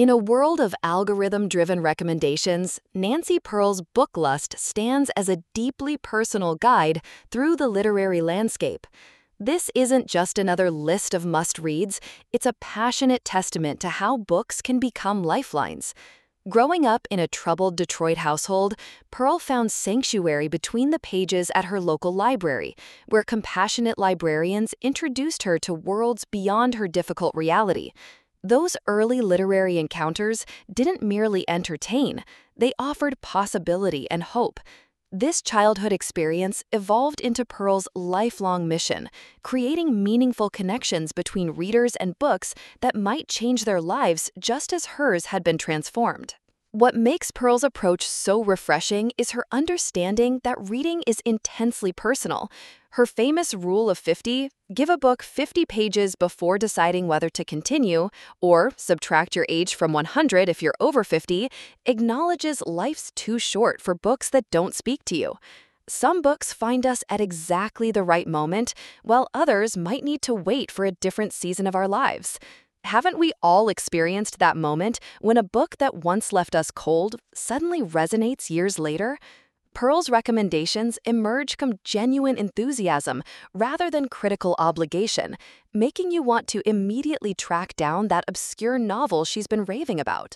In a world of algorithm-driven recommendations, Nancy Pearl's Book Lust stands as a deeply personal guide through the literary landscape. This isn't just another list of must-reads, it's a passionate testament to how books can become lifelines. Growing up in a troubled Detroit household, Pearl found sanctuary between the pages at her local library, where compassionate librarians introduced her to worlds beyond her difficult reality. Those early literary encounters didn't merely entertain, they offered possibility and hope. This childhood experience evolved into Pearl's lifelong mission, creating meaningful connections between readers and books that might change their lives just as hers had been transformed. What makes Pearl's approach so refreshing is her understanding that reading is intensely personal. Her famous rule of 50, give a book 50 pages before deciding whether to continue, or subtract your age from 100 if you're over 50, acknowledges life's too short for books that don't speak to you. Some books find us at exactly the right moment, while others might need to wait for a different season of our lives. Haven't we all experienced that moment when a book that once left us cold suddenly resonates years later? Pearl's recommendations emerge from genuine enthusiasm rather than critical obligation, making you want to immediately track down that obscure novel she's been raving about.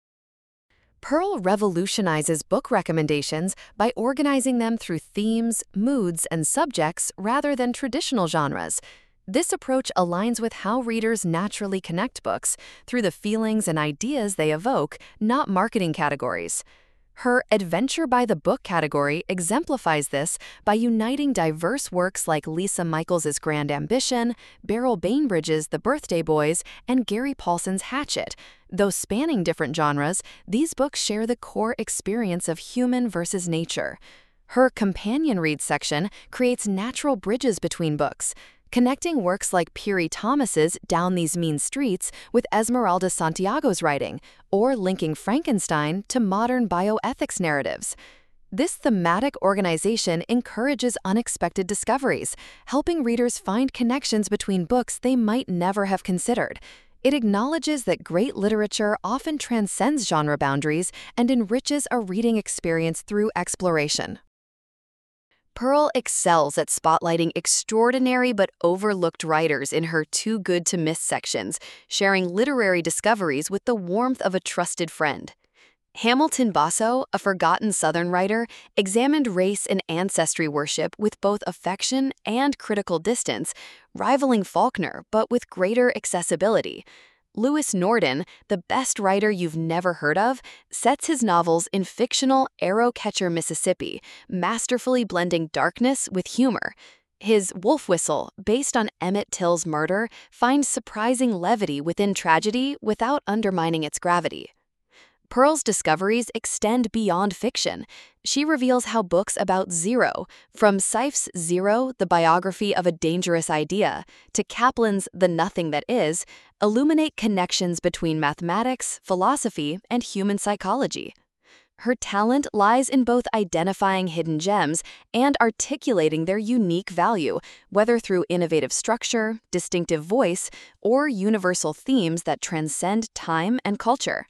Pearl revolutionizes book recommendations by organizing them through themes, moods, and subjects rather than traditional genres. This approach aligns with how readers naturally connect books, through the feelings and ideas they evoke, not marketing categories. Her Adventure by the Book category exemplifies this by uniting diverse works like Lisa Michaels' Grand Ambition, Beryl Bainbridge's The Birthday Boys, and Gary Paulson's Hatchet. Though spanning different genres, these books share the core experience of human versus nature. Her Companion Read section creates natural bridges between books, connecting works like Piri Thomas's Down These Mean Streets with Esmeralda Santiago's writing, or linking Frankenstein to modern bioethics narratives. This thematic organization encourages unexpected discoveries, helping readers find connections between books they might never have considered. It acknowledges that great literature often transcends genre boundaries and enriches a reading experience through exploration. Pearl excels at spotlighting extraordinary but overlooked writers in her Too Good to Miss sections, sharing literary discoveries with the warmth of a trusted friend. Hamilton Basso, a forgotten Southern writer, examined race and ancestry worship with both affection and critical distance, rivaling Faulkner but with greater accessibility. Lewis Norden, the best writer you've never heard of, sets his novels in fictional Arrowcatcher, Mississippi, masterfully blending darkness with humor. His Wolf Whistle, based on Emmett Till's murder, finds surprising levity within tragedy without undermining its gravity. Pearl's discoveries extend beyond fiction. She reveals how books about Zero, from Seif's Zero, the biography of a dangerous idea, to Kaplan's The Nothing That Is, illuminate connections between mathematics, philosophy, and human psychology. Her talent lies in both identifying hidden gems and articulating their unique value, whether through innovative structure, distinctive voice, or universal themes that transcend time and culture.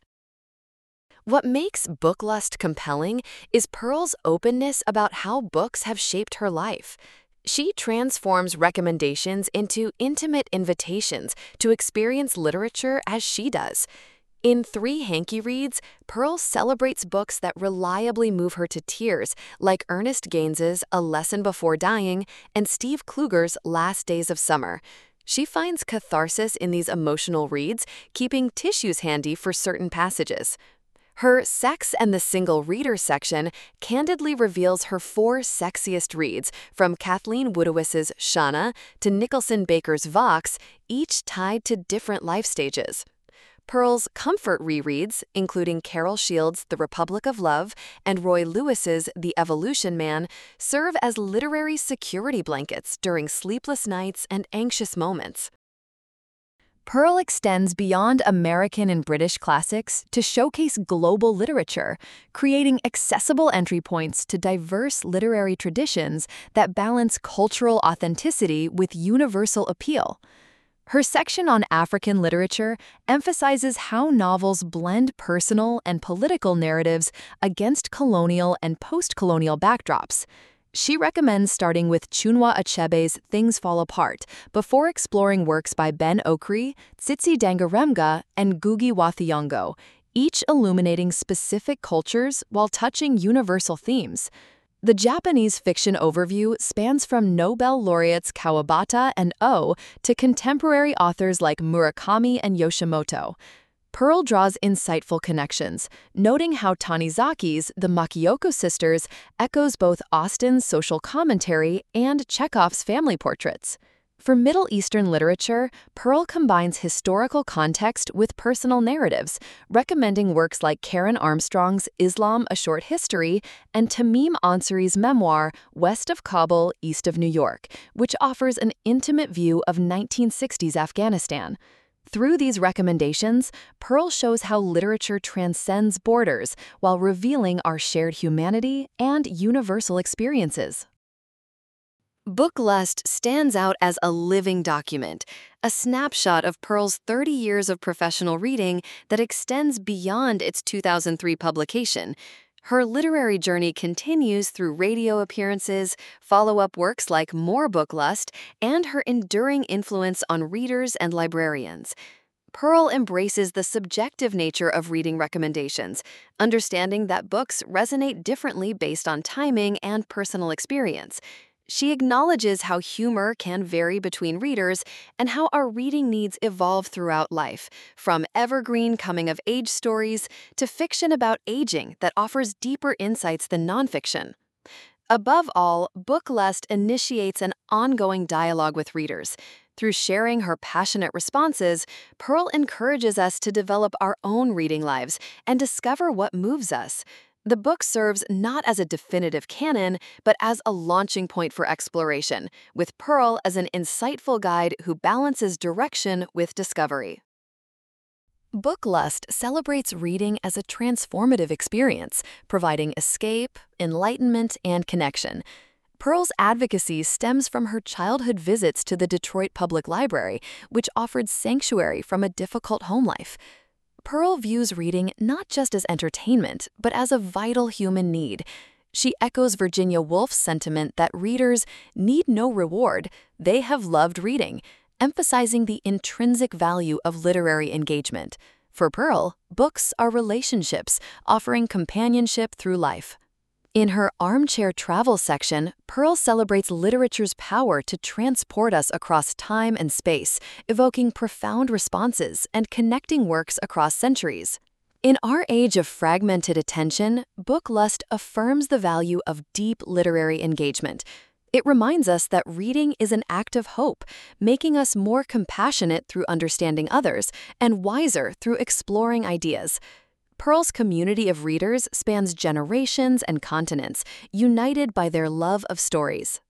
What makes Book Lust compelling is Pearl's openness about how books have shaped her life. She transforms recommendations into intimate invitations to experience literature as she does. In 3 Hanky Reads, Pearl celebrates books that reliably move her to tears, like Ernest Gaines's A Lesson Before Dying and Steve Kluger's Last Days of Summer. She finds catharsis in these emotional reads, keeping tissues handy for certain passages. Her Sex and the Single Reader section candidly reveals her 4 sexiest reads, from Kathleen Woodiwis's Shauna to Nicholson Baker's Vox, each tied to different life stages. Pearl's comfort rereads, including Carol Shields' The Republic of Love and Roy Lewis's The Evolution Man, serve as literary security blankets during sleepless nights and anxious moments. Pearl extends beyond American and British classics to showcase global literature, creating accessible entry points to diverse literary traditions that balance cultural authenticity with universal appeal. Her section on African literature emphasizes how novels blend personal and political narratives against colonial and post-colonial backdrops. She recommends starting with Chinua Achebe's Things Fall Apart before exploring works by Ben Okri, Tsitsi Dangaremga, and Ngugi wa Thiong'o, each illuminating specific cultures while touching universal themes. The Japanese fiction overview spans from Nobel laureates Kawabata and O to contemporary authors like Murakami and Yoshimoto. Pearl draws insightful connections, noting how Tanizaki's The Makiyoko Sisters echoes both Austen's social commentary and Chekhov's family portraits. For Middle Eastern literature, Pearl combines historical context with personal narratives, recommending works like Karen Armstrong's Islam: A Short History and Tamim Ansari's memoir West of Kabul, East of New York, which offers an intimate view of 1960s Afghanistan. Through these recommendations, Pearl shows how literature transcends borders while revealing our shared humanity and universal experiences. Booklust stands out as a living document, a snapshot of Pearl's 30 years of professional reading that extends beyond its 2003 publication. Her literary journey continues through radio appearances, follow-up works like More Booklust, and her enduring influence on readers and librarians. Pearl embraces the subjective nature of reading recommendations, understanding that books resonate differently based on timing and personal experience. She acknowledges how humor can vary between readers and how our reading needs evolve throughout life, from evergreen coming-of-age stories to fiction about aging that offers deeper insights than nonfiction. Above all, Booklust initiates an ongoing dialogue with readers. Through sharing her passionate responses, Pearl encourages us to develop our own reading lives and discover what moves us. The book serves not as a definitive canon, but as a launching point for exploration, with Pearl as an insightful guide who balances direction with discovery. Booklust celebrates reading as a transformative experience, providing escape, enlightenment, and connection. Pearl's advocacy stems from her childhood visits to the Detroit Public Library, which offered sanctuary from a difficult home life. Pearl views reading not just as entertainment, but as a vital human need. She echoes Virginia Woolf's sentiment that readers need no reward, they have loved reading, emphasizing the intrinsic value of literary engagement. For Pearl, books are relationships, offering companionship through life. In her Armchair Travel section, Pearl celebrates literature's power to transport us across time and space, evoking profound responses and connecting works across centuries. In our age of fragmented attention, Booklust affirms the value of deep literary engagement. It reminds us that reading is an act of hope, making us more compassionate through understanding others and wiser through exploring ideas. Pearl's community of readers spans generations and continents, united by their love of stories.